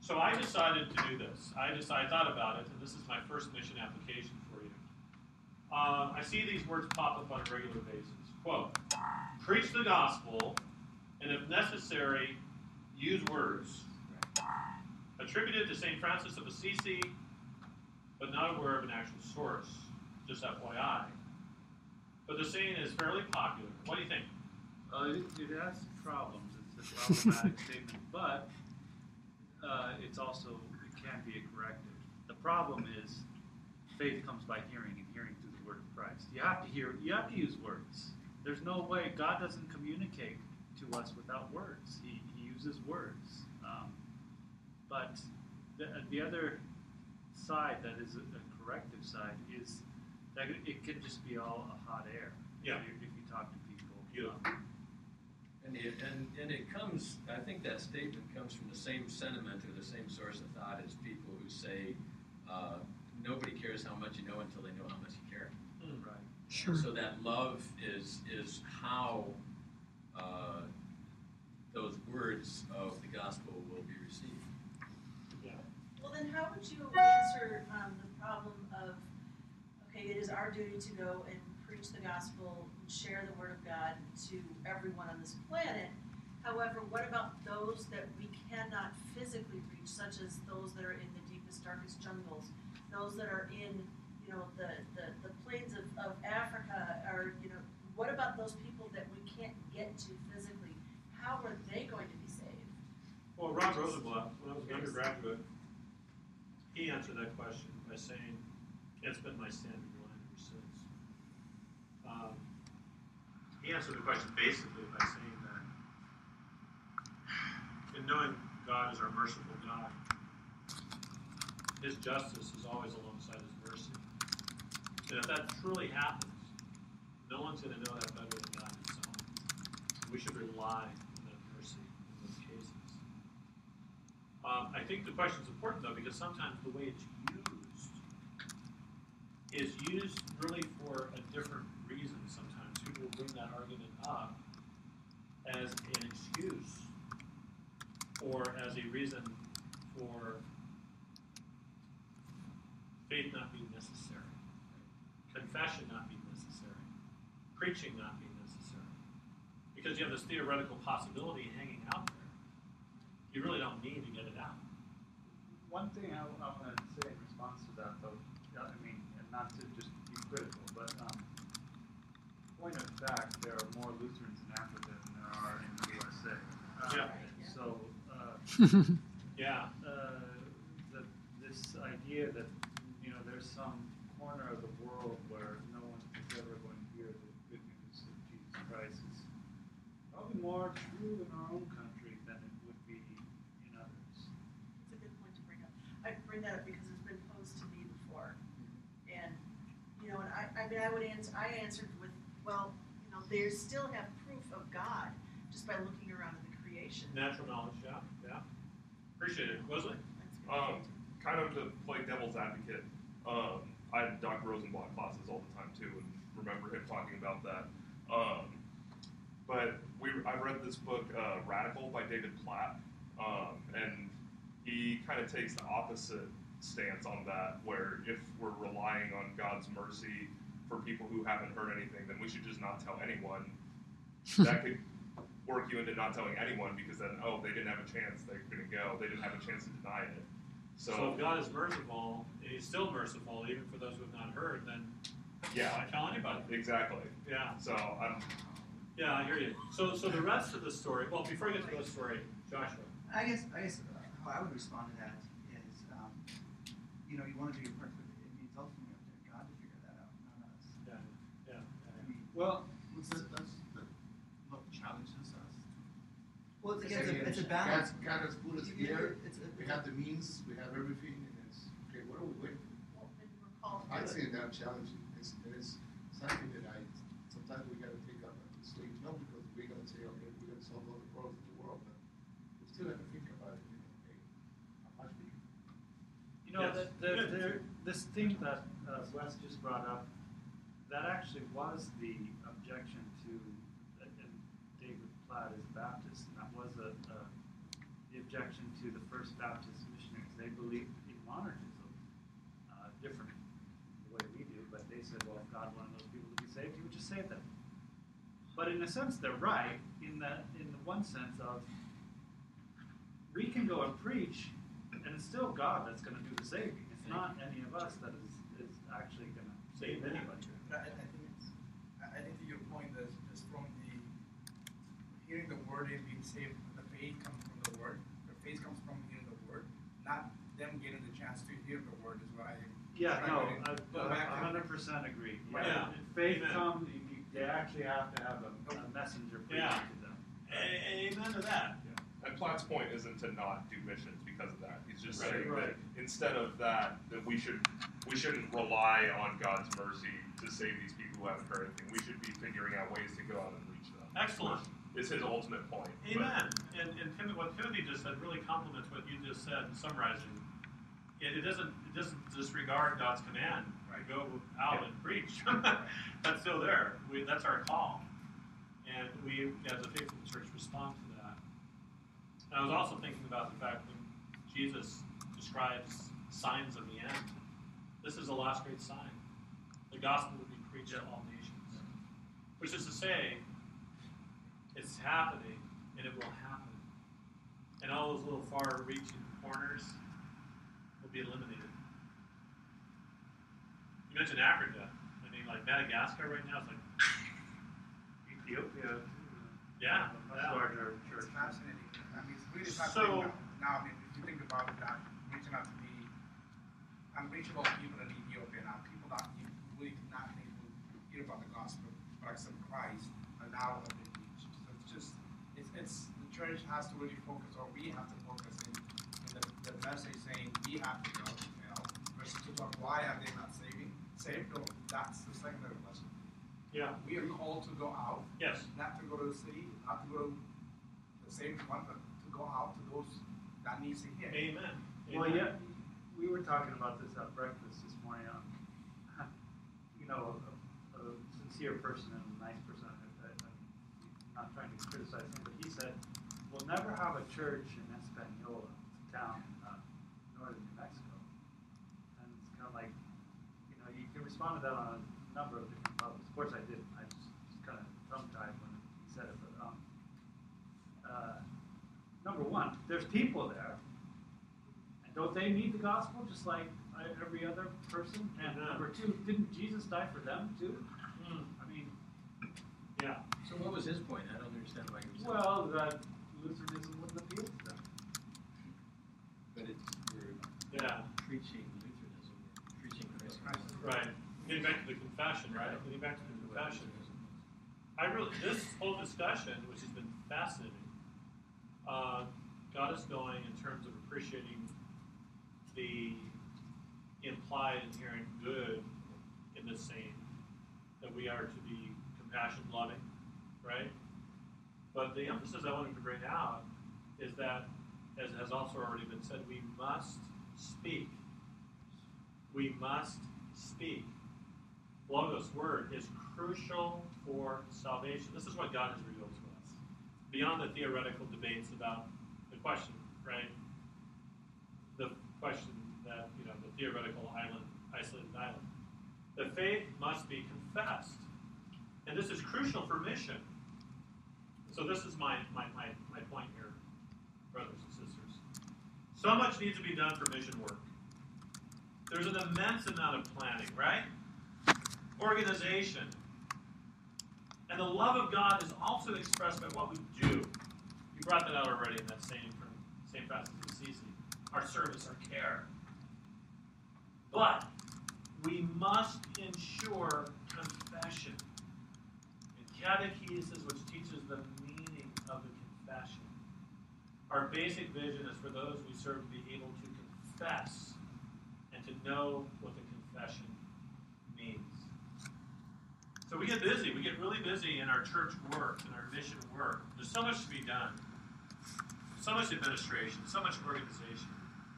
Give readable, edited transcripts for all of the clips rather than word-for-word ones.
So I decided to do this. I thought about it, and this is my first mission application for you. I see these words pop up on a regular basis. Quote, preach the gospel, and if necessary, use words. Attributed to St. Francis of Assisi, but not aware of an actual source, just FYI. But the saying is fairly popular. What do you think? It has problems. It's a problematic statement, but it can be a corrective. The problem is faith comes by hearing, and hearing through the word of Christ. You have to use words. There's no way. God doesn't communicate to us without words. He uses words. But the other side that is a corrective side is that it can just be all a hot air. Yeah. If you talk to people. Yeah. And it comes, I think that statement comes from the same sentiment or the same source of thought as people who say, nobody cares how much you know until they know how much you care. Right. Sure. So that love is how those words of the gospel will be received. Yeah. Well, then how would you answer the problem of, okay, it is our duty to go and preach the gospel and share the word of God to everyone on this planet. However, what about those that we cannot physically reach, such as those that are in the deepest, darkest jungles, those that are in, the plains of Africa, or, what about those people that we can't get to physically? How are they going to be saved? Well, Ron Rosenblatt, when I was an undergraduate, he answered that question by saying, it's been my standing line ever since. He answered the question basically by saying that in knowing God is our merciful God, His justice is always alongside His mercy. And if that truly happens, no one's going to know that better than God Himself. We should rely on that mercy in those cases. I think the question is important, though, because sometimes the way it's used really for a different reason sometimes. People will bring that argument up as an excuse or as a reason for faith not being necessary, confession not being necessary, preaching not being necessary. Because you have this theoretical possibility hanging out there. You really don't need to get it out. One thing I want to say in response to that, though, and not to just be critical, but point of fact, there are more Lutherans in Africa than there are in the USA. So, Yeah. This idea that there's some corner of the world where no one is ever going to hear the good news of Jesus Christ is probably more true in our own country than it would be in others. It's a good point to bring up. I bring that up because it's been posed to me before, and I answered with, well, they still have proof of God just by looking around in the creation. Natural knowledge, yeah. Appreciate it. Wesley? Kind of to play devil's advocate, I had Dr. Rosenblatt classes all the time too, and remember him talking about that. But I read this book, Radical by David Platt, and he kind of takes the opposite stance on that, where if we're relying on God's mercy for people who haven't heard anything, then we should just not tell anyone. That could work you into not telling anyone, because then, they didn't have a chance, they're going to go. They didn't have a chance to deny it. So if God is merciful, and He's still merciful, even for those who have not heard, then why tell anybody? Exactly. Yeah. So Yeah, I hear you. So the rest of the story, well, before I get to the story, Joshua. I guess how I would respond to that is, you want to do your part, but it means ultimately up to God to figure that out, not us. Yeah. I mean, That's what challenges us. well, it's a balance. God has put us here. We have the means, we have everything, and it's okay. What are we waiting for? Well, and we're called to I'd do say it. that challenging. It's something that sometimes we got to take up and sleep. Not because we're going to say, okay, we're going to solve all the problems of the world, but we still have to think about it. Okay, how much we can. Yes. This thing that Wes just brought up, that actually was the objection to David Platt as a Baptist, and that was the objection to the First Baptist missionaries. They believed in monarchism, different the way we do, but they said, well, if God wanted those people to be saved, He would just save them. But in a sense, they're right in the one sense of we can go and preach, and it's still God that's going to do the saving. It's not any of us that is actually going to save anybody. I think to your point is from the hearing the word and being saved, the faith comes from the word. The faith comes from hearing the word, not them getting the chance to hear the word is what I am. Yeah, no, I Go back to- 100% agree. Yeah. Faith Amen. comes, they actually have to have a messenger preach Yeah. to them. Amen to that. And Platt's point isn't to not do missions because of that. He's just Right, saying right. that instead of that we shouldn't rely on God's mercy to save these people who haven't heard anything. We should be figuring out ways to go out and reach them. Excellent. Is his ultimate point. Amen. And what Timothy just said really complements what you just said in summarizing. It doesn't disregard God's command to go out and preach. That's still there. That's our call. And we, as a faithful church, respond to that. And I was also thinking about the fact when Jesus describes signs of the end. This is the last great sign. The gospel will be preached to all nations. Which is to say, it's happening, and it will happen. And all those little far-reaching corners will be eliminated. You mentioned Africa. I mean, like Madagascar right now is like, Ethiopia, yeah. much yeah. larger church. It's fascinating. I mean, it's really So- fascinating now. I mean, if you think about that, reaching out to the unreachable people in Ethiopia now, people that you really did not think would hear about the gospel, but accept Christ, are now have been reached. So it's just, it's the church has to really focus, or we have to focus in the message saying we have to go, versus to talk why are they not saved? No, that's the secondary lesson. Yeah. We are called to go out. Yes. Not to go to the city, not to go to the same one, but to go out to those that needs to hear. Amen. Well, Amen. yeah, we were talking about this at breakfast this morning. You know, a sincere person and a nice person. I'm not trying to criticize him, but he said, "We'll never have a church in Espanola, town in northern New Mexico." And it's kind of like, you know, you can respond to that on a number of different levels. Of course, I didn't. I just kind of tongue-tied when he said it. But number one, there's people there. And don't they need the gospel just like every other person? And Amen. number two, didn't Jesus die for them too? Mm, I mean, yeah. So what was his point? I don't understand why he was saying well, that Lutheranism wouldn't appeal to them. But we're Yeah. preaching Lutheranism, we're preaching Christ. Right. Getting back to the confession, right? Getting back to the confession. This whole discussion, which has been fascinating, got us going in terms of appreciating the implied inherent good in this saying, that we are to be compassion loving, right? But the emphasis I wanted to bring out is that, as has also already been said, we must speak. We must speak. Logos word is crucial for salvation. This is what God has revealed to us. Beyond the theoretical debates about the question, right? The question that, you know, the theoretical isolated island. The faith must be confessed. And this is crucial for mission. So this is my point here, brothers and sisters. So much needs to be done for mission work. There's an immense amount of planning, right? Organization. And the love of God is also expressed by what we do. You brought that out already in that saying from St. Francis of Assisi. Our service, our care. But we must ensure confession. And catechesis, which teaches the meaning of the confession. Our basic vision is for those we serve to be able to confess and to know what the confession means. So we get busy. We get really busy in our church work, in our mission work. There's so much to be done. So much administration, so much organization.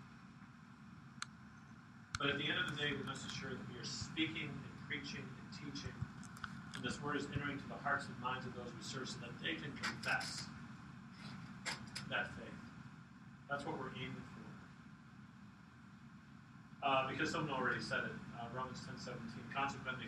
But at the end of the day, we must ensure that we are speaking and preaching and teaching, and this word is entering to the hearts and minds of those we serve so that they can confess that faith. That's what we're aiming for. Because someone already said it, Romans 10:17. Consequently,